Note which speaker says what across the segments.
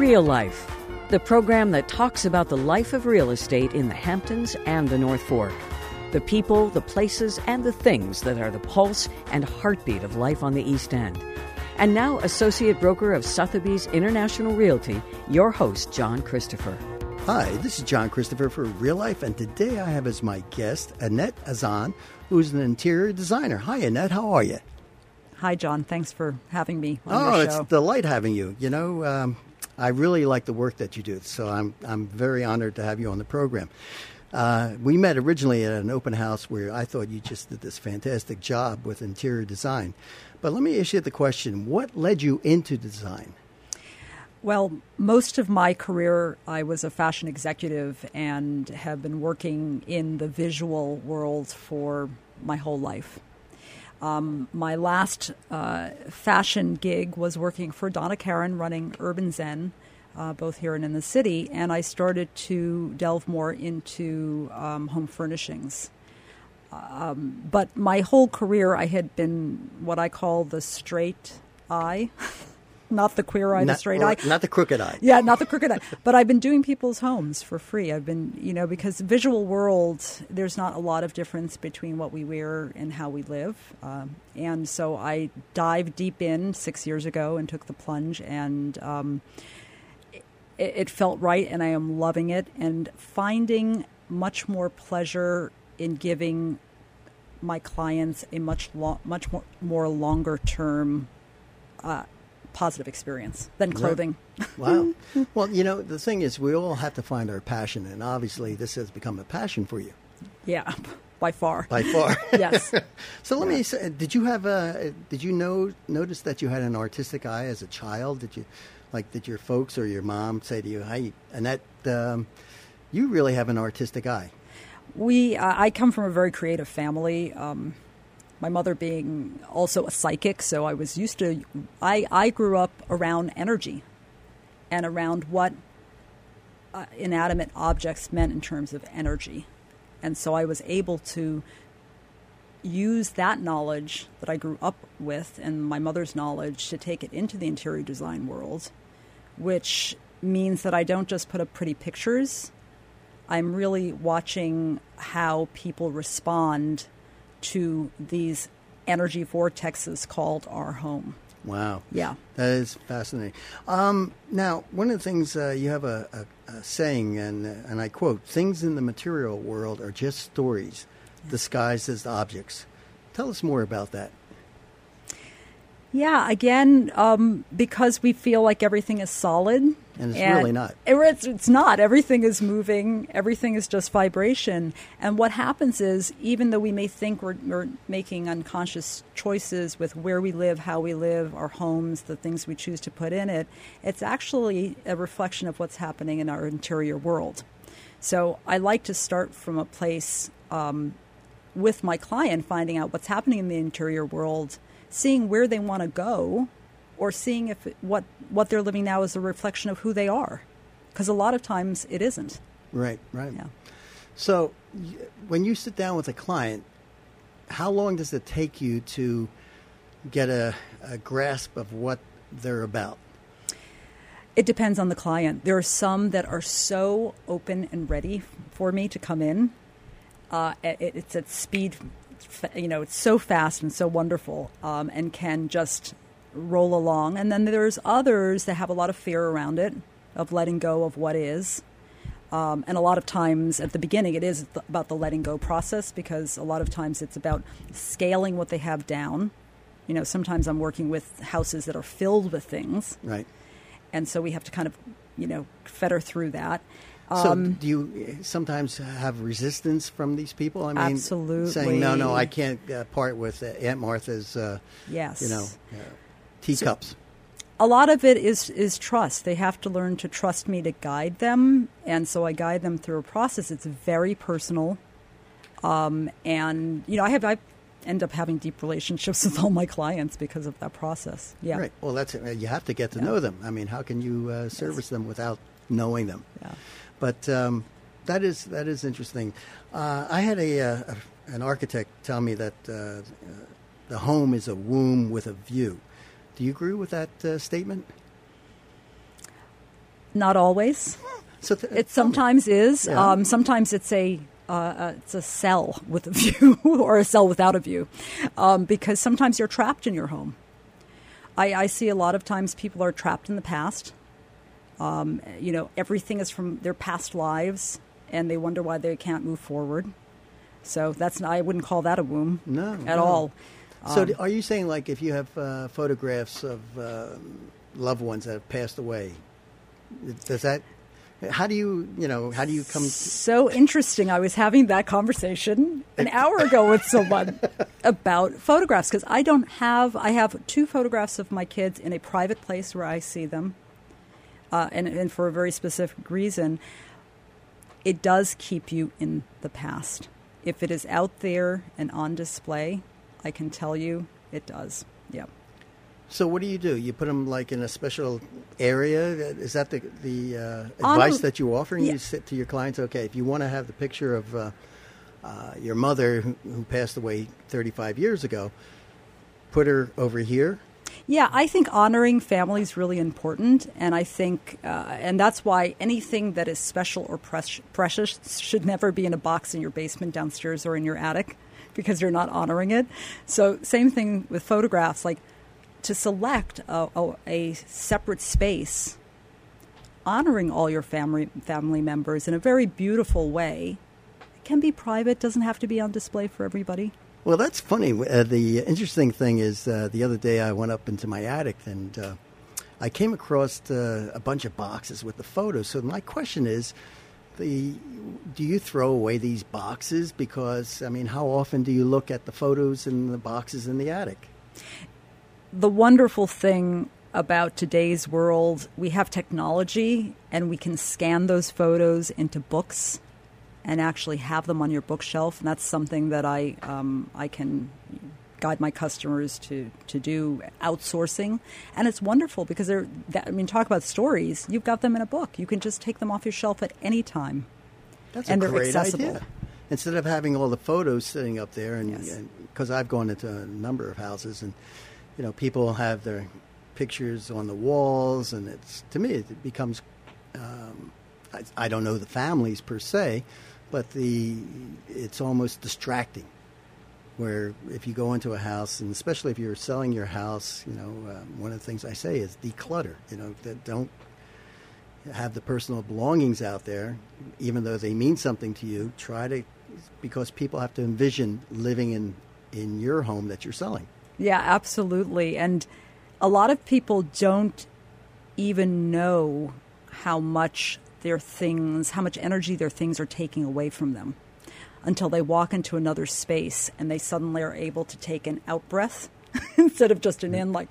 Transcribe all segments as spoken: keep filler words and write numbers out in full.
Speaker 1: Real Life, the program that talks about the life of real estate in the Hamptons and the North Fork. The people, the places, and the things that are the pulse and heartbeat of life on the East End. And now, Associate Broker of Sotheby's International Realty, your host, John Christopher.
Speaker 2: Hi, this is John Christopher for Real Life, and today I have as my guest Annette Azan, who's an interior designer. Hi, Annette. How are you?
Speaker 3: Hi, John. Thanks for having me on
Speaker 2: oh,
Speaker 3: your show.
Speaker 2: It's a delight having you. You know, um, I really like the work that you do, so I'm I'm very honored to have you on the program. Uh, we met originally at an open house where I thought you just did this fantastic job with interior design. But let me ask you the question, what led you into design?
Speaker 3: Well, most of my career, I was a fashion executive and have been working in the visual world for my whole life. Um, my last uh, fashion gig was working for Donna Karan, running Urban Zen, uh, both here and in the city, and I started to delve more into um, home furnishings. Um, but my whole career, I had been what I call the straight eye. Not the queer eye,
Speaker 2: not,
Speaker 3: the straight
Speaker 2: or,
Speaker 3: eye.
Speaker 2: Not the crooked eye.
Speaker 3: Yeah, not the crooked eye. But I've been doing people's homes for free. I've been, you know, because the visual world, there's not a lot of difference between what we wear and how we live. Um, and so I dived deep in six years ago and took the plunge, and um, it, it felt right, and I am loving it and finding much more pleasure in giving my clients a much, lo- much more, more longer term uh positive experience than clothing.
Speaker 2: Right. Wow. Well, you know, the thing is, we all have to find our passion, and obviously this has become a passion for you.
Speaker 3: Yeah, by far.
Speaker 2: By far.
Speaker 3: Yes.
Speaker 2: So let
Speaker 3: yeah.
Speaker 2: me say, did you have a, did you know, notice that you had an artistic eye as a child? Did you, like, did your folks or your mom say to you, hey, Annette, um, you really have an artistic eye?
Speaker 3: We, uh, I come from a very creative family. Um, My mother being also a psychic, so I was used to, I, I grew up around energy and around what uh, inanimate objects meant in terms of energy. And so I was able to use that knowledge that I grew up with and my mother's knowledge to take it into the interior design world, which means that I don't just put up pretty pictures. I'm really watching how people respond to these energy vortexes called our home.
Speaker 2: Wow.
Speaker 3: Yeah.
Speaker 2: That is fascinating. Um, now, one of the things, uh, you have a, a, a saying, and, uh, and I quote, things in the material world are just stories yeah. disguised as objects. Tell us more about that.
Speaker 3: Yeah, again, um, because we feel like everything is solid.
Speaker 2: And it's and really not.
Speaker 3: It's, it's not. Everything is moving. Everything is just vibration. And what happens is, even though we may think we're, we're making unconscious choices with where we live, how we live, our homes, the things we choose to put in it, it's actually a reflection of what's happening in our interior world. So I like to start from a place um, with my client, finding out what's happening in the interior world, seeing where they want to go, or seeing if it, what what they're living now is a reflection of who they are, because a lot of times it isn't.
Speaker 2: Right, right.
Speaker 3: Yeah.
Speaker 2: So when you sit down with a client, how long does it take you to get a, a grasp of what they're about?
Speaker 3: It depends on the client. There are some that are so open and ready for me to come in. Uh, it, it's at speed. You know, it's so fast and so wonderful, um, and can just roll along. And then there's others that have a lot of fear around it, of letting go of what is. Um, and a lot of times at the beginning, it is th- about the letting go process, because a lot of times it's about scaling what they have down. You know, sometimes I'm working with houses that are filled with things.
Speaker 2: Right.
Speaker 3: And so we have to kind of, you know, fetter through that.
Speaker 2: So
Speaker 3: Um,
Speaker 2: do you sometimes have resistance from these people? I mean,
Speaker 3: absolutely.
Speaker 2: saying, no, no, I can't uh, part with uh, Aunt Martha's, uh,
Speaker 3: yes.
Speaker 2: you know, uh, teacups.
Speaker 3: So, a lot of it is, is trust. They have to learn to trust me to guide them. And so I guide them through a process. It's very personal. Um, and, you know, I have, I end up having deep relationships with all my clients because of that process. Yeah.
Speaker 2: Right. Well, that's it. You have to get to
Speaker 3: yeah.
Speaker 2: know them. I mean, how can you uh, service yes. them without knowing them?
Speaker 3: Yeah.
Speaker 2: But um, that is that is interesting. Uh, I had a, uh, a an architect tell me that uh, the home is a womb with a view. Do you agree with that uh, statement?
Speaker 3: Not always.
Speaker 2: So th-
Speaker 3: It sometimes is.
Speaker 2: Yeah.
Speaker 3: Um, sometimes it's a uh, uh, it's a cell with a view or a cell without a view, um, because sometimes you're trapped in your home. I, I see a lot of times people are trapped in the past. Um, you know, everything is from their past lives, and they wonder why they can't move forward. So that's I wouldn't call that a womb
Speaker 2: No,
Speaker 3: at
Speaker 2: no.
Speaker 3: all.
Speaker 2: So
Speaker 3: Um,
Speaker 2: d- are you saying, like, if you have uh, photographs of uh, loved ones that have passed away, does that, how do you, you know, how do you come,
Speaker 3: So interesting. I was having that conversation an hour ago with someone about photographs, because I don't have, I have two photographs of my kids in a private place where I see them, uh, and, and for a very specific reason. It does keep you in the past. If it is out there and on display, I can tell you it does. Yeah.
Speaker 2: so what do you do? You put them, like, in a special area? Is that the, the uh,
Speaker 3: On-
Speaker 2: advice that you offer? And
Speaker 3: yeah.
Speaker 2: you sit to your clients, okay, if you want to have the picture of uh, uh, your mother who, who passed away thirty-five years ago, put her over here?
Speaker 3: Yeah, I think honoring family is really important, and I think, uh, and that's why anything that is special or pres- precious should never be in a box in your basement downstairs or in your attic, because you're not honoring it. So same thing with photographs, like to select a, a, a separate space, honoring all your family family members in a very beautiful way. It can be private, doesn't have to be on display for everybody.
Speaker 2: Well, that's funny. Uh, the interesting thing is uh, the other day I went up into my attic and uh, I came across uh, a bunch of boxes with the photos. So my question is, the do you throw away these boxes? Because, I mean, how often do you look at the photos in the boxes in the attic?
Speaker 3: The wonderful thing about today's world, we have technology and we can scan those photos into books and actually have them on your bookshelf. And that's something that I um, I can guide my customers to, to do, outsourcing. And it's wonderful because they're, that, I mean, talk about stories. You've got them in a book. You can just take them off your shelf at any time.
Speaker 2: That's
Speaker 3: And
Speaker 2: a
Speaker 3: they're
Speaker 2: great
Speaker 3: accessible.
Speaker 2: idea. Instead of having all the photos sitting up there, and
Speaker 3: Yes.
Speaker 2: because I've gone into a number of houses, and you know, people have their pictures on the walls, and it's to me it becomes um, I, I don't know the families per se, but the it's almost distracting. Where if you go into a house, and especially if you're selling your house, you know, um, one of the things I say is declutter. You know, that don't have the personal belongings out there, even though they mean something to you. Try to, because people have to envision living in in your home that you're selling.
Speaker 3: Yeah, absolutely. And a lot of people don't even know how much their things, how much energy their things are taking away from them until they walk into another space and they suddenly are able to take an out breath instead of just an in, like,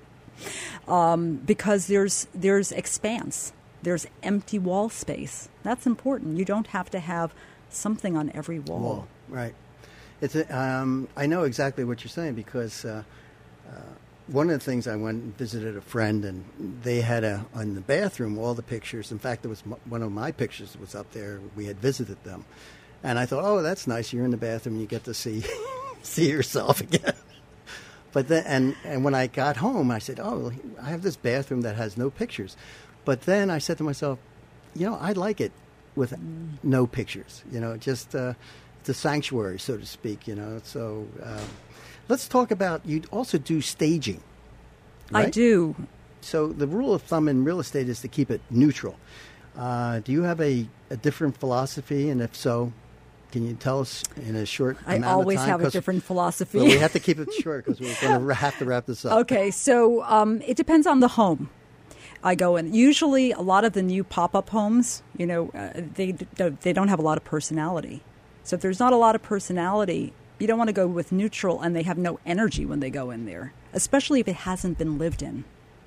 Speaker 3: um, because there's there's expanse. There's empty wall space. That's important. You don't have to have something on every wall.
Speaker 2: Wall, right. It's a, um, I know exactly what you're saying because uh, uh, one of the things I went and visited a friend, and they had a in the bathroom all the pictures. In fact, there was m- one of my pictures was up there. We had visited them, and I thought, oh, that's nice. You're in the bathroom, you get to see see yourself again. But then, and and when I got home, I said, oh, I have this bathroom that has no pictures. But then I said to myself, you know, I like it with no pictures. You know, just uh, it's a sanctuary, so to speak. You know, so um, let's talk about. You also do staging. Right?
Speaker 3: I do.
Speaker 2: So the rule of thumb in real estate is to keep it neutral. Uh, do you have a, a different philosophy, and if so, can you tell us in a short
Speaker 3: I
Speaker 2: amount
Speaker 3: always
Speaker 2: of time?
Speaker 3: have a
Speaker 2: 'Cause-
Speaker 3: different philosophy.
Speaker 2: Well, we have to keep it short because we're going to have to wrap this up.
Speaker 3: Okay, so um, it depends on the home. I go in. Usually, a lot of the new pop-up homes, you know, uh, they don't, they don't have a lot of personality. So if there's not a lot of personality, you don't want to go with neutral, and they have no energy when they go in there, especially if it hasn't been lived in.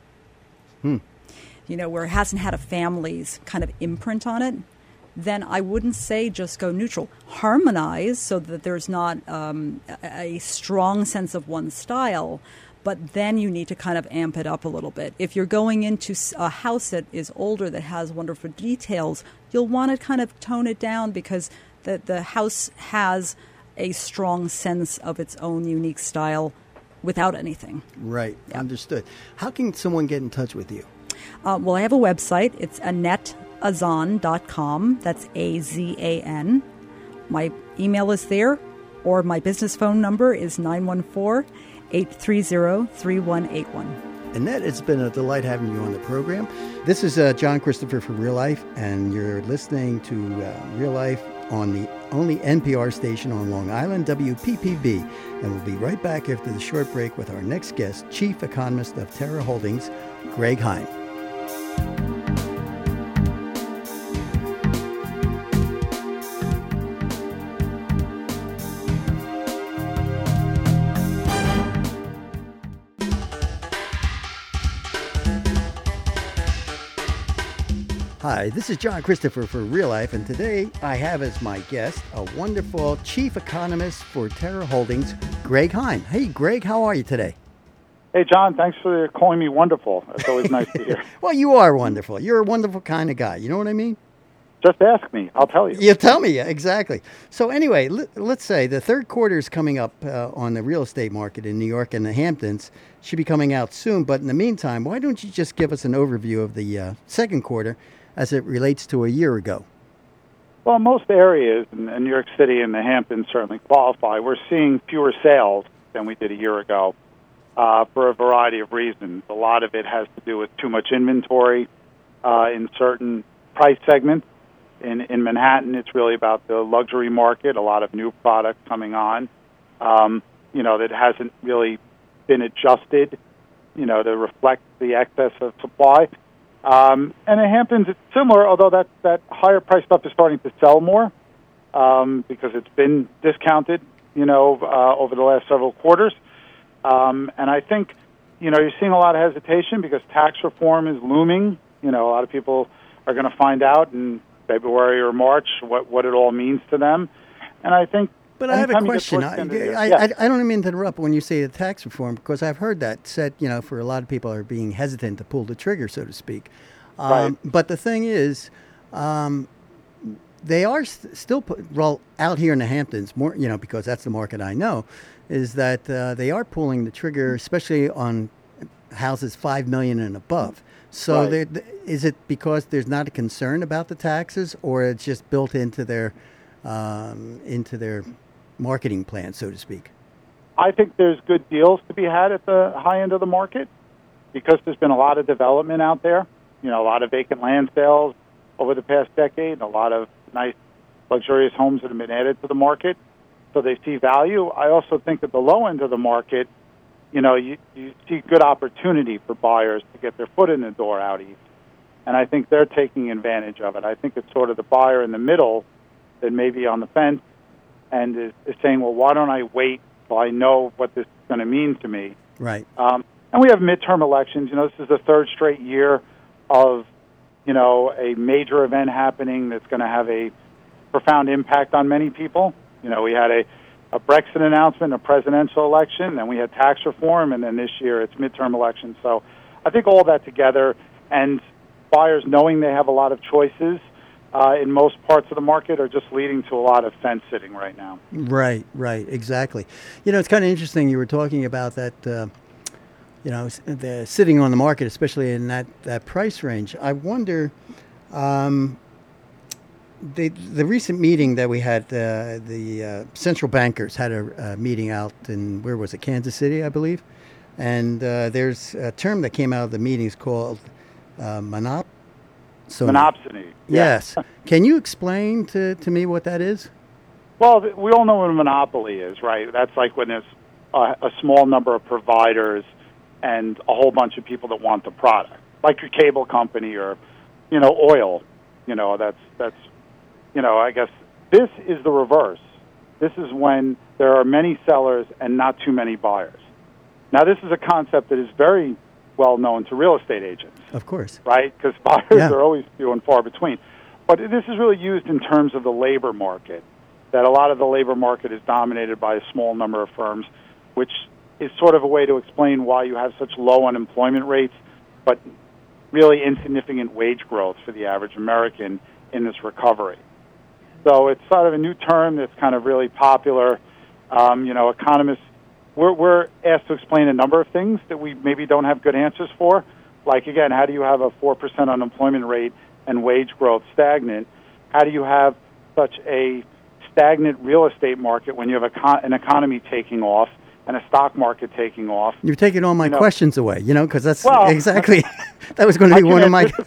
Speaker 2: Hmm.
Speaker 3: You know, where it hasn't had a family's kind of imprint on it. Then I wouldn't say just go neutral. Harmonize so that there's not um, a, a strong sense of one style. But then you need to kind of amp it up a little bit. If you're going into a house that is older, that has wonderful details, you'll want to kind of tone it down because the, the house has a strong sense of its own unique style without anything.
Speaker 2: Right.
Speaker 3: Yeah.
Speaker 2: Understood. How can someone get in touch with you?
Speaker 3: Uh, well, I have a website. It's Annette azan dot com. That's A Z A N. My email is there, or my business phone number is nine one four, eight three zero, three one eight one.
Speaker 2: Annette, it's been a delight having you on the program. This is uh, John Christopher for Real Life, and you're listening to uh, Real Life on the only N P R station on Long Island, W P P B. And we'll be right back after the short break with our next guest, Chief Economist of Terra Holdings, Greg Hein. Hi, this is John Christopher for Real Life, and today I have as my guest a wonderful chief economist for Terra Holdings, Greg Hein. Hey, Greg, how are you today?
Speaker 4: Hey, John, thanks for calling me wonderful. It's always nice to hear.
Speaker 2: Well, you are wonderful. You're a wonderful kind of guy. You know what I mean?
Speaker 4: Just ask me. I'll tell you.
Speaker 2: You tell me, exactly. So anyway, let, let's say the third quarter is coming up uh, on the real estate market in New York and the Hamptons. Should be coming out soon, but in the meantime, why don't you just give us an overview of the uh, second quarter as it relates to a year ago?
Speaker 4: Well, most areas in, in New York City and the Hamptons certainly qualify. We're seeing fewer sales than we did a year ago uh, for a variety of reasons. A lot of it has to do with too much inventory uh, in certain price segments. In, in Manhattan, it's really about the luxury market, a lot of new products coming on, um, you know, that hasn't really been adjusted, you know, to reflect the excess of supply. Um, and in Hamptons, it's similar, although that, that higher price stuff is starting to sell more um, because it's been discounted, you know, uh, over the last several quarters. Um, and I think, you know, you're seeing a lot of hesitation because tax reform is looming. You know, a lot of people are going to find out in February or March what, what it all means to them. And I think...
Speaker 2: But I have a question. I, I,
Speaker 4: yeah.
Speaker 2: I, I don't mean to interrupt when you say the tax reform, because I've heard that said, you know, for a lot of people are being hesitant to pull the trigger, so to speak. Um,
Speaker 4: right.
Speaker 2: But the thing is, um, they are st- still put, well, out here in the Hamptons, more, you know, because that's the market I know, is that uh, they are pulling the trigger, especially on houses five million dollars and above. So right. Is it because there's not a concern about the taxes, or it's just built into their um, into their marketing plan, so to speak?
Speaker 4: I think there's good deals to be had at the high end of the market because there's been a lot of development out there. You know, a lot of vacant land sales over the past decade, and a lot of nice, luxurious homes that have been added to the market. So they see value. I also think at the low end of the market, you know, you, you see good opportunity for buyers to get their foot in the door out east. And I think they're taking advantage of it. I think it's sort of the buyer in the middle that may be on the fence and is, is saying, well, why don't I wait till I know what this is going to mean to me?
Speaker 2: Right.
Speaker 4: Um, and we have midterm elections. You know, this is the third straight year of, you know, a major event happening that's going to have a profound impact on many people. You know, we had a, a Brexit announcement, a presidential election, then we had tax reform, and then this year it's midterm elections. So I think all that together, and buyers knowing they have a lot of choices uh, in most parts of the market, are just leading to a lot of fence sitting right now.
Speaker 2: Right, right, exactly. You know, it's kind of interesting. You were talking about that, uh, you know, the sitting on the market, especially in that, that price range. I wonder, um, the the recent meeting that we had, uh, the uh, central bankers had a, a meeting out in, where was it, Kansas City, I believe? And uh, there's a term that came out of the meetings called uh, monop. So,
Speaker 4: monopsony.
Speaker 2: Yes. Can you explain to, to me what that is?
Speaker 4: Well, we all know what a monopoly is, right? That's like when there's a, a small number of providers and a whole bunch of people that want the product, like your cable company or, you know, oil. You know, that's, that's you know, I guess this is the reverse. This is when there are many sellers and not too many buyers. Now, this is a concept that is very well known to real estate agents.
Speaker 2: Of course.
Speaker 4: Right? Because buyers
Speaker 2: yeah.
Speaker 4: are always few and far between. But this is really used in terms of the labor market, that a lot of the labor market is dominated by a small number of firms, which is sort of a way to explain why you have such low unemployment rates, but really insignificant wage growth for the average American in this recovery. So it's sort of a new term that's kind of really popular. Um, you know, economists, we're, we're asked to explain a number of things that we maybe don't have good answers for. Like, again, how do you have a four percent unemployment rate and wage growth stagnant, how do you have such a stagnant real estate market when you have a con- an economy taking off and a stock market taking off?
Speaker 2: You're taking all my
Speaker 4: you know,
Speaker 2: questions away, you know, because that's
Speaker 4: well,
Speaker 2: exactly, that was going to be one of my...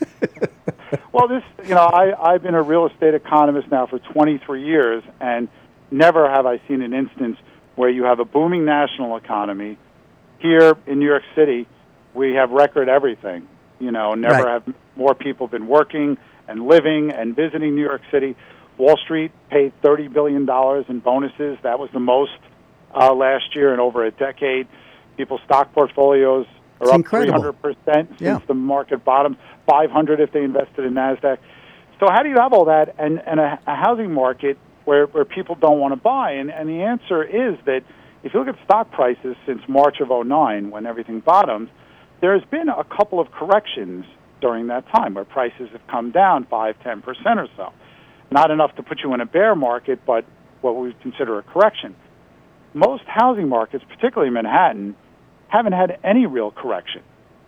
Speaker 4: Well, this, you know, I, I've been a real estate economist now for twenty-three years, and never have I seen an instance where you have a booming national economy. Here in New York City, we have record everything. You know, never
Speaker 2: Right.
Speaker 4: have more people been working and living and visiting New York City. Wall Street paid thirty billion dollars in bonuses. That was the most uh, last year in over a decade. People's stock portfolios are
Speaker 2: It's
Speaker 4: up
Speaker 2: incredible.
Speaker 4: three hundred percent since
Speaker 2: Yeah.
Speaker 4: the market bottomed, five hundred if they invested in NASDAQ. So how do you have all that and, and a, a housing market where, where people don't want to buy? And, and the answer is that if you look at stock prices since March of oh nine, when everything bottomed, there has been a couple of corrections during that time where prices have come down five, ten percent or so. Not enough to put you in a bear market, but what we would consider a correction. Most housing markets, particularly Manhattan, haven't had any real correction.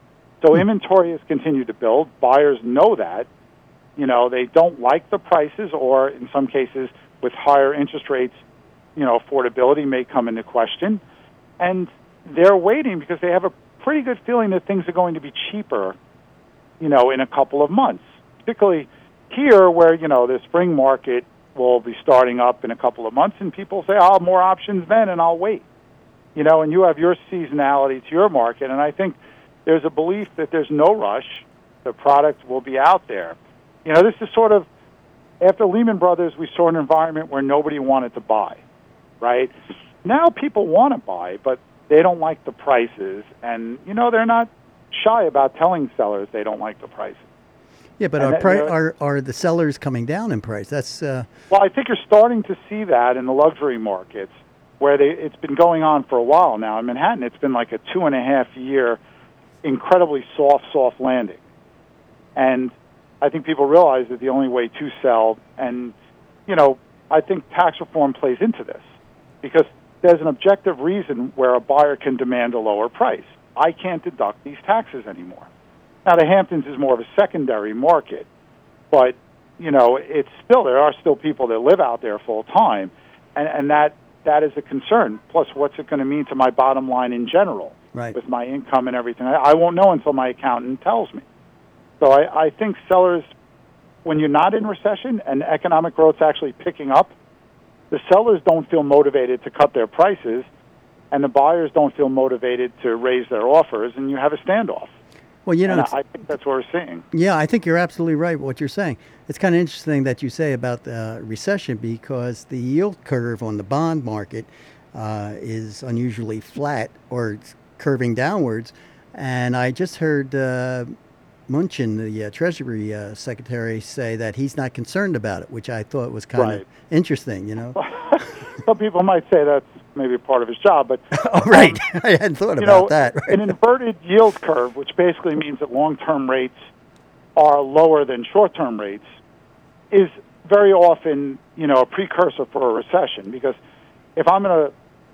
Speaker 4: So inventory has continued to build. Buyers know that. You know, they don't like the prices, or in some cases, with higher interest rates, you know, affordability may come into question. And they're waiting because they have a pretty good feeling that things are going to be cheaper, you know, in a couple of months. Particularly here where, you know, the spring market will be starting up in a couple of months, and people say, I'll have more options then, and I'll wait. You know, and you have your seasonality to your market, and I think there's a belief that there's no rush. The product will be out there. You know, this is sort of, after Lehman Brothers, we saw an environment where nobody wanted to buy, right? Now people want to buy, but they don't like the prices, and, you know, they're not shy about telling sellers they don't like the prices.
Speaker 2: Yeah, but
Speaker 4: And
Speaker 2: are,
Speaker 4: that-
Speaker 2: pri-
Speaker 4: you know-
Speaker 2: are are the sellers coming down in price? That's uh,
Speaker 4: Well, I think you're starting to see that in the luxury markets, where they, it's been going on for a while now. In Manhattan, it's been like a two and a half year incredibly soft, soft landing. And I think people realize that the only way to sell, and, you know, I think tax reform plays into this, because there's an objective reason where a buyer can demand a lower price. I can't deduct these taxes anymore. Now, the Hamptons is more of a secondary market, but, you know, it's still, there are still people that live out there full time, and, and that that is a concern. Plus, what's it going to mean to my bottom line in general,
Speaker 2: Right.
Speaker 4: with my income and everything? I, I won't know until my accountant tells me. So I, I think sellers, when you're not in recession and economic growth's actually picking up, the sellers don't feel motivated to cut their prices, and the buyers don't feel motivated to raise their offers, and you have a standoff.
Speaker 2: well, you know,
Speaker 4: And
Speaker 2: it's,
Speaker 4: I think that's what we're seeing.
Speaker 2: yeah, I think you're absolutely right. What you're saying, it's kind of interesting that you say about the recession, because the yield curve on the bond market uh, is unusually flat, or it's curving downwards. And I just heard uh, Mnuchin, the uh, Treasury uh, Secretary, say that he's not concerned about it, which I thought was kind
Speaker 4: Right.
Speaker 2: of interesting. You know,
Speaker 4: Some people might say that's maybe part of his job, but
Speaker 2: oh, right, I hadn't thought
Speaker 4: you
Speaker 2: about
Speaker 4: know,
Speaker 2: that. Right?
Speaker 4: an inverted yield curve, which basically means that long-term rates are lower than short-term rates, is very often, you know, a precursor for a recession. Because if I'm going to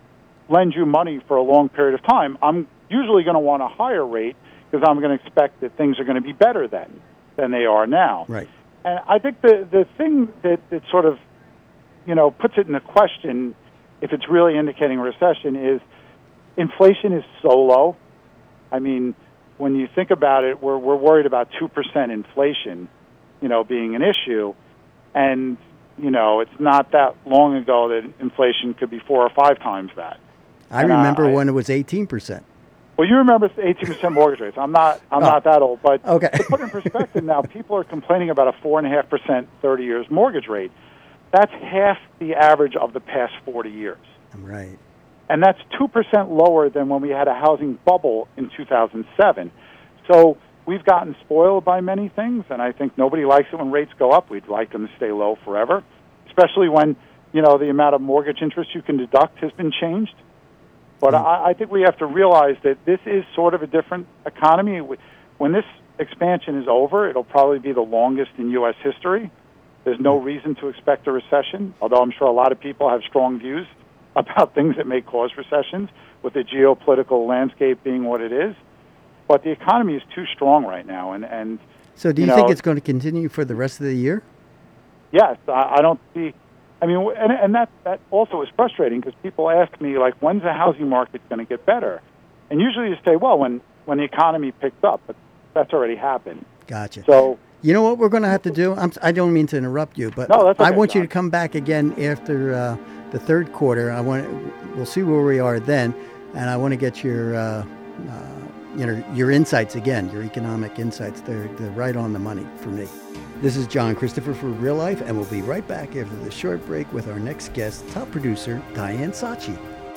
Speaker 4: lend you money for a long period of time, I'm usually going to want a higher rate, because I'm going to expect that things are going to be better then than they are now.
Speaker 2: Right.
Speaker 4: And I think the the thing that, that sort of, you know, puts it in the question if it's really indicating a recession is inflation is so low. I mean, when you think about it, we're we're worried about two percent inflation, you know, being an issue, and you know, it's not that long ago that inflation could be four or five times that.
Speaker 2: I
Speaker 4: And, uh,
Speaker 2: remember
Speaker 4: I-
Speaker 2: when it was eighteen percent.
Speaker 4: Well, you remember eighteen percent mortgage rates. I'm not. I'm
Speaker 2: Oh.
Speaker 4: not that old, but
Speaker 2: Okay.
Speaker 4: to put it in perspective, now people are complaining about a four and a half percent thirty years mortgage rate. That's half the average of the past forty years,
Speaker 2: Right.
Speaker 4: and that's two percent lower than when we had a housing bubble in two thousand seven. So we've gotten spoiled by many things, and I think nobody likes it when rates go up. We'd like them to stay low forever, especially when, you know, the amount of mortgage interest you can deduct has been changed. But
Speaker 2: Mm.
Speaker 4: I, I think we have to realize that this is sort of a different economy. When this expansion is over, it'll probably be the longest in U S history. There's no reason to expect a recession, although I'm sure a lot of people have strong views about things that may cause recessions, with the geopolitical landscape being what it is. But the economy is too strong right now, and, and
Speaker 2: So do you,
Speaker 4: You
Speaker 2: think
Speaker 4: know-
Speaker 2: it's going to continue for the rest of the year?
Speaker 4: Yes, I, I don't see. I mean, w- and, and that that also is frustrating because people ask me like, when's the housing market going to get better? And usually you say, well, when when the economy picks up, but that's already happened.
Speaker 2: Gotcha.
Speaker 4: So
Speaker 2: You know what we're going to have to do? I'm, I don't mean to interrupt you, but
Speaker 4: No, that's
Speaker 2: I
Speaker 4: okay,
Speaker 2: want you to
Speaker 4: John.
Speaker 2: come back again after uh, the third quarter. I want we'll see where we are then, and I want to get your uh, uh, you know your insights again, your economic insights. They're they're right on the money for me. This is John Christopher for Real Life, and we'll be right back after the short break with our next guest, top producer Diane Saatchi.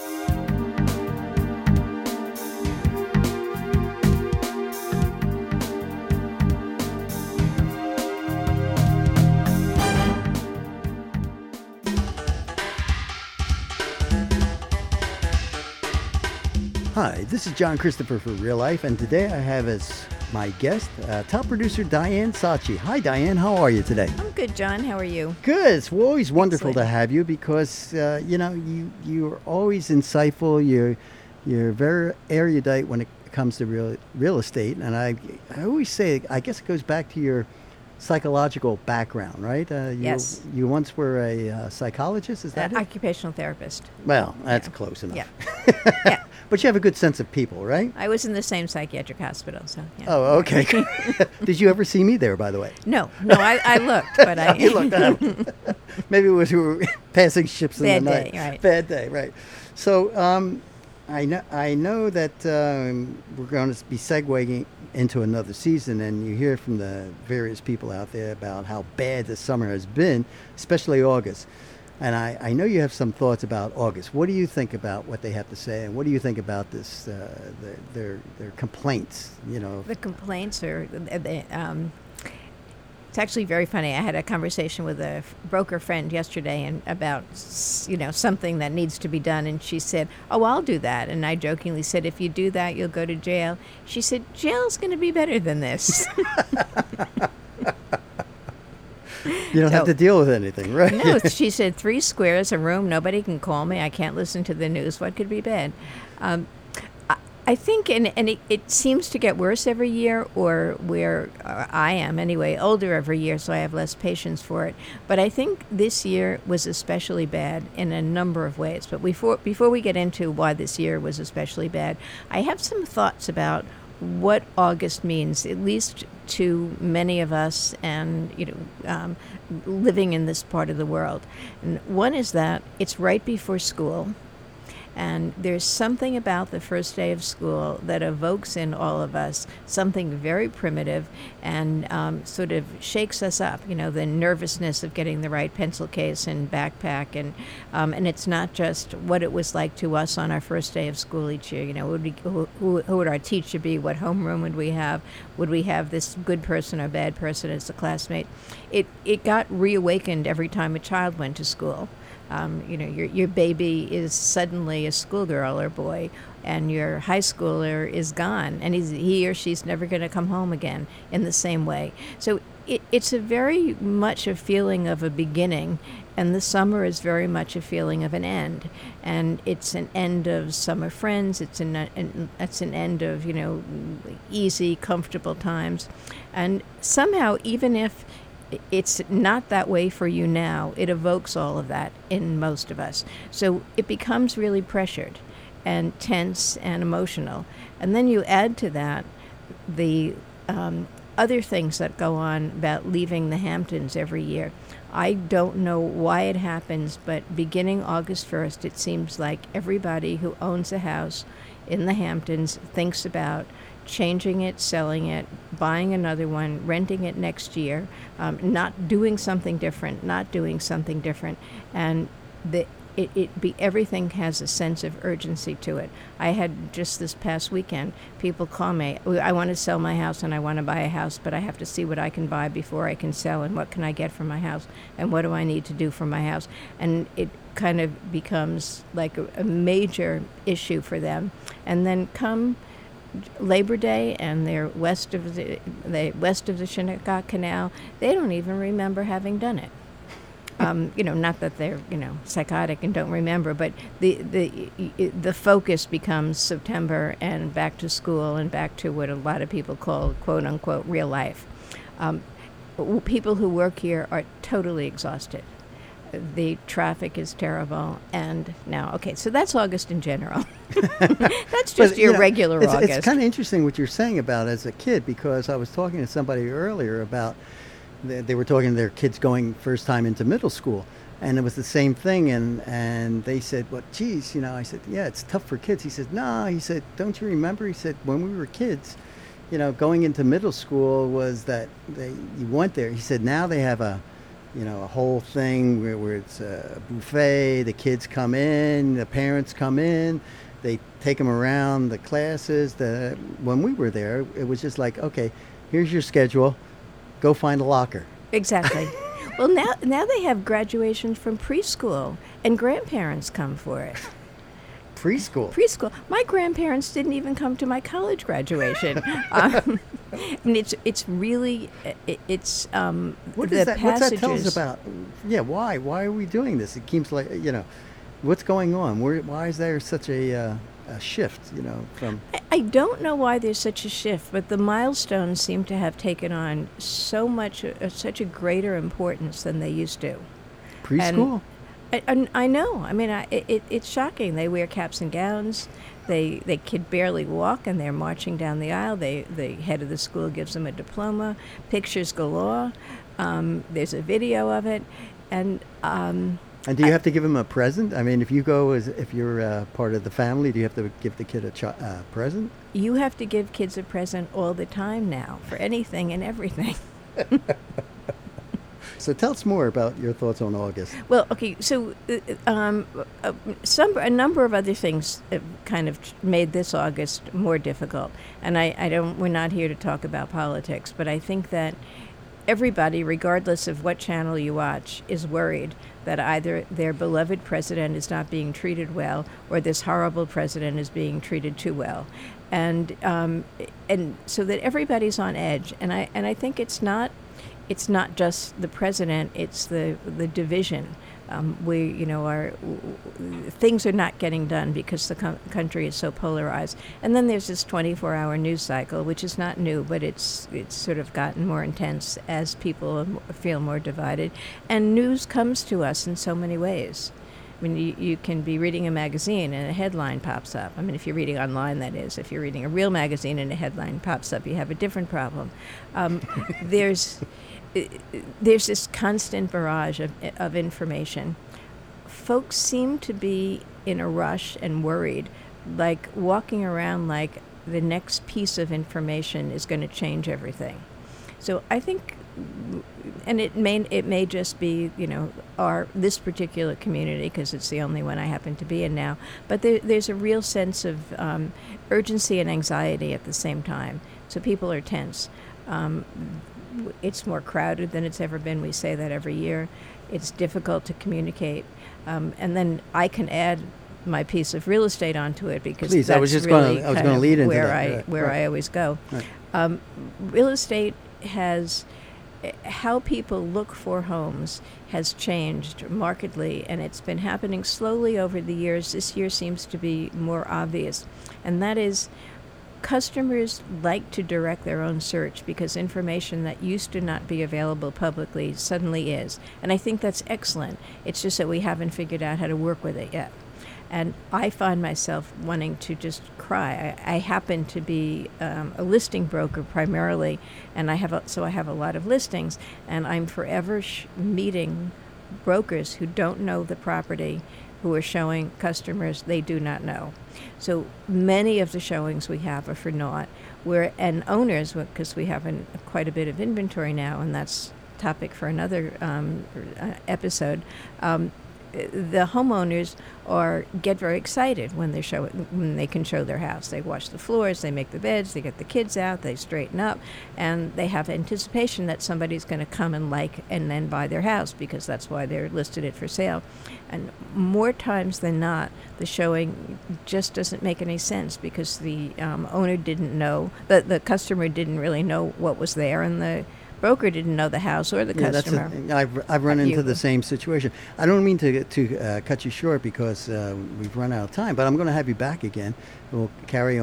Speaker 2: Hi, this is John Christopher for Real Life, and today I have as my guest uh, top producer Diane Saatchi. Hi, Diane. How are you today?
Speaker 5: I'm good, John. How are you?
Speaker 2: Good. It's always wonderful
Speaker 5: Excellent.
Speaker 2: to have you because uh, you know you you're always insightful. You're you're very erudite when it comes to real real estate, and I I always say I guess it goes back to your psychological background, right? Uh, you,
Speaker 5: Yes.
Speaker 2: You once were a uh, psychologist. Is that
Speaker 5: Uh,
Speaker 2: it?
Speaker 5: occupational therapist.
Speaker 2: Well, that's
Speaker 5: yeah.
Speaker 2: close enough.
Speaker 5: Yeah. Yeah.
Speaker 2: But you have a good sense of people, right?
Speaker 5: I was in the same psychiatric hospital, so yeah.
Speaker 2: Oh, okay. Did you ever see me there, by the way?
Speaker 5: No, no, I, I looked, but I.
Speaker 2: You looked at him. Maybe it was we were passing ships in
Speaker 5: Bad
Speaker 2: the
Speaker 5: day,
Speaker 2: night.
Speaker 5: right.
Speaker 2: Bad day, right. So um, I know I know that um, we're going to be segueing into another season, and you hear from the various people out there about how bad the summer has been, especially August. And I, I know you have some thoughts about August. What do you think about what they have to say, and what do you think about this, uh, their, their their complaints? You know,
Speaker 5: The complaints are. uh, they, Um, it's actually very funny. I had a conversation with a f- broker friend yesterday and about s- you know something that needs to be done, and she said, "Oh, I'll do that." And I jokingly said, "If you do that, you'll go to jail." She said, "Jail's going to be better than this."
Speaker 2: you don't have
Speaker 5: So-
Speaker 2: to deal with anything, right?
Speaker 5: No, she said three squares, a room. Nobody can call me. I can't listen to the news. What could be bad? Um, I, I think, and, and it, it seems to get worse every year, or where uh, I am anyway, older every year, so I have less patience for it. But I think this year was especially bad in a number of ways. But before before we get into why this year was especially bad, I have some thoughts about what August means, at least to many of us, and you know, um, living in this part of the world. And one is that it's right before school, and there's something about the first day of school that evokes in all of us something very primitive and um, sort of shakes us up. You know, the nervousness of getting the right pencil case and backpack, and um, and it's not just what it was like to us on our first day of school each year. You know, would we, who, who, who would our teacher be? What homeroom would we have? Would we have this good person or bad person as a classmate? It it got reawakened every time a child went to school. Um, you know, your your baby is suddenly a schoolgirl or boy, and your high schooler is gone, and he's, he or she's never going to come home again in the same way. So it, it's a very much a feeling of a beginning, and the summer is very much a feeling of an end. And it's an end of summer friends. It's an, an it's an end of, you know, easy, comfortable times, and somehow, even if it's not that way for you now, it evokes all of that in most of us. So it becomes really pressured and tense and emotional. And then you add to that the um, other things that go on about leaving the Hamptons every year. I don't know why it happens, but beginning August first, it seems like everybody who owns a house in the Hamptons thinks about changing it, selling it, buying another one, renting it next year, um, not doing something different, not doing something different, and the it, it be everything has a sense of urgency to it. I had just this past weekend people call me, I want to sell my house and I want to buy a house, but I have to see what I can buy before I can sell, and what can I get from my house, and what do I need to do for my house, and it kind of becomes like a, a major issue for them. And then come Labor Day, and they're west of the, the west of the Shinnecock Canal. They don't even remember having done it. Um, you know, not that they're you know psychotic and don't remember, but the the the focus becomes September and back to school and back to what a lot of people call quote unquote real life. Um, w- people who work here are totally exhausted. The traffic is terrible, and now, okay, so that's August in general. That's just
Speaker 2: But,
Speaker 5: your
Speaker 2: you know,
Speaker 5: regular
Speaker 2: it's,
Speaker 5: August.
Speaker 2: It's kind of interesting what you're saying about as a kid, because I was talking to somebody earlier about they, they were talking to their kids going first time into middle school, and it was the same thing, and and they said, well, geez, you know, I said, yeah, it's tough for kids. He said, no, he said, don't you remember? He said, when we were kids, you know, going into middle school was that they you went there. He said, now they have a you know, a whole thing where, where it's a buffet, the kids come in, the parents come in, they take them around the classes. The, when we were there, it was just like, okay, here's your schedule, go find a locker.
Speaker 5: Exactly. Well, now now they have graduations from preschool, and grandparents come for it.
Speaker 2: Preschool?
Speaker 5: Preschool. My grandparents didn't even come to my college graduation. um, I mean, it's it's really it, it's um,
Speaker 2: What
Speaker 5: the
Speaker 2: is that? What's that tell us
Speaker 5: passages-
Speaker 2: about? Yeah, why? Why are we doing this? It seems like, you know, what's going on? Where, why is there such a, uh, a shift, you know, from...
Speaker 5: I- I don't know why there's such a shift, but the milestones seem to have taken on so much, uh, such a greater importance than they used to.
Speaker 2: Preschool?
Speaker 5: I, I, I know. I mean, I, it, it's shocking. They wear caps and gowns. They they can barely walk, and they're marching down the aisle. They the head of the school gives them a diploma. Pictures galore. Um, there's a video of it, and um,
Speaker 2: And do you have to give him a present? I mean, if you go as if you're uh, part of the family, do you have to give the kid a chi- uh, present?
Speaker 5: you have to give kids a present all the time now for anything and everything.
Speaker 2: So tell us more about your thoughts on August.
Speaker 5: Well, okay, so uh, um, uh, some a number of other things have kind of made this August more difficult, and I, I don't. We're not here to talk about politics, but I think that everybody, regardless of what channel you watch, is worried that either their beloved president is not being treated well, or this horrible president is being treated too well, and um, and so that everybody's on edge, and I and I think it's not. It's not just the president; it's the the division. Um, we, you know, our w- w- things are not getting done because the co- country is so polarized. And then there's this twenty-four hour news cycle, which is not new, but it's it's sort of gotten more intense as people m- feel more divided. And news comes to us in so many ways. I mean, you, you can be reading a magazine and a headline pops up. I mean, if you're reading online, that is. If you're reading a real magazine and a headline pops up, you have a different problem. Um, there's there's this constant barrage of, of information. Folks seem to be in a rush and worried, like walking around like the next piece of information is going to change everything. So I think, and it may it may just be, you know, our this particular community because it's the only one I happen to be in now. But there, there's a real sense of um, urgency and anxiety at the same time. So people are tense. Um, it's more crowded than it's ever been. We say that every year. It's difficult to communicate, um, and then I can add my piece of real estate onto it because
Speaker 2: Please,
Speaker 5: that's
Speaker 2: I was just
Speaker 5: really
Speaker 2: gonna- I was
Speaker 5: kind
Speaker 2: gonna
Speaker 5: of
Speaker 2: lead into
Speaker 5: where
Speaker 2: that.
Speaker 5: I
Speaker 2: Right,
Speaker 5: where
Speaker 2: right.
Speaker 5: I always go.
Speaker 2: Right.
Speaker 5: Um, real estate has how people look for homes has changed markedly, and it's been happening slowly over the years. This year seems to be more obvious, and that is customers like to direct their own search because information that used to not be available publicly suddenly is. And I think that's excellent. It's just that we haven't figured out how to work with it yet. And I find myself wanting to just cry. I, I happen to be um, a listing broker primarily, and I have a, so I have a lot of listings, and I'm forever sh- meeting brokers who don't know the property, who are showing customers they do not know. So many of the showings we have are for naught. We're, and owners, because we have an, quite a bit of inventory now, and that's topic for another um, uh, episode. Um, the homeowners are get very excited when they show it, when they can show their house. They wash the floors, they make the beds, they get the kids out, they straighten up, and they have anticipation that somebody's going to come and like and then buy their house because that's why they're listed it for sale. And more times than not, the showing just doesn't make any sense because the um, owner didn't know, the the customer didn't really know what was there, and the broker didn't know the house or the
Speaker 2: Yeah,
Speaker 5: customer.
Speaker 2: that's a, I've, I've run
Speaker 5: Have
Speaker 2: into
Speaker 5: you-
Speaker 2: the same situation. I don't mean to to uh, cut you short because uh, we've run out of time, but I'm going to have you back again. We'll carry on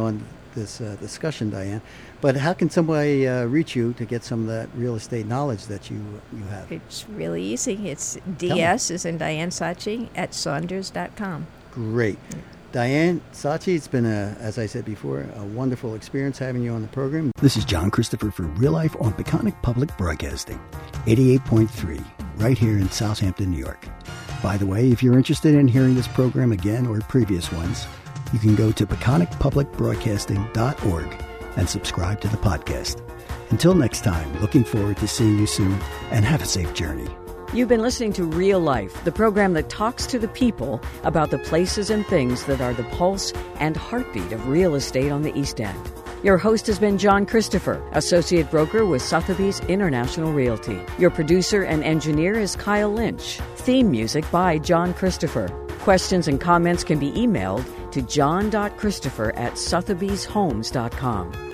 Speaker 2: this uh, discussion, Diane. But how can somebody uh, reach you to get some of that real estate knowledge that you you have?
Speaker 5: It's really easy. It's D S is in Diane Saatchi at Saunders dot com.
Speaker 2: Great. Diane Saatchi, it's been, a, as I said before, a wonderful experience having you on the program. This is John Christopher for Real Life on Peconic Public Broadcasting, eighty-eight point three, right here in Southampton, New York. By the way, if you're interested in hearing this program again or previous ones, you can go to peconic public broadcasting dot org and subscribe to the podcast. Until next time, looking forward to seeing you soon, and have a safe journey.
Speaker 1: You've been listening to Real Life, the program that talks to the people about the places and things that are the pulse and heartbeat of real estate on the East End. Your host has been John Christopher, Associate Broker with Sotheby's International Realty. Your producer and engineer is Kyle Lynch. Theme music by John Christopher. Questions and comments can be emailed to john dot christopher at sotheby's homes dot com.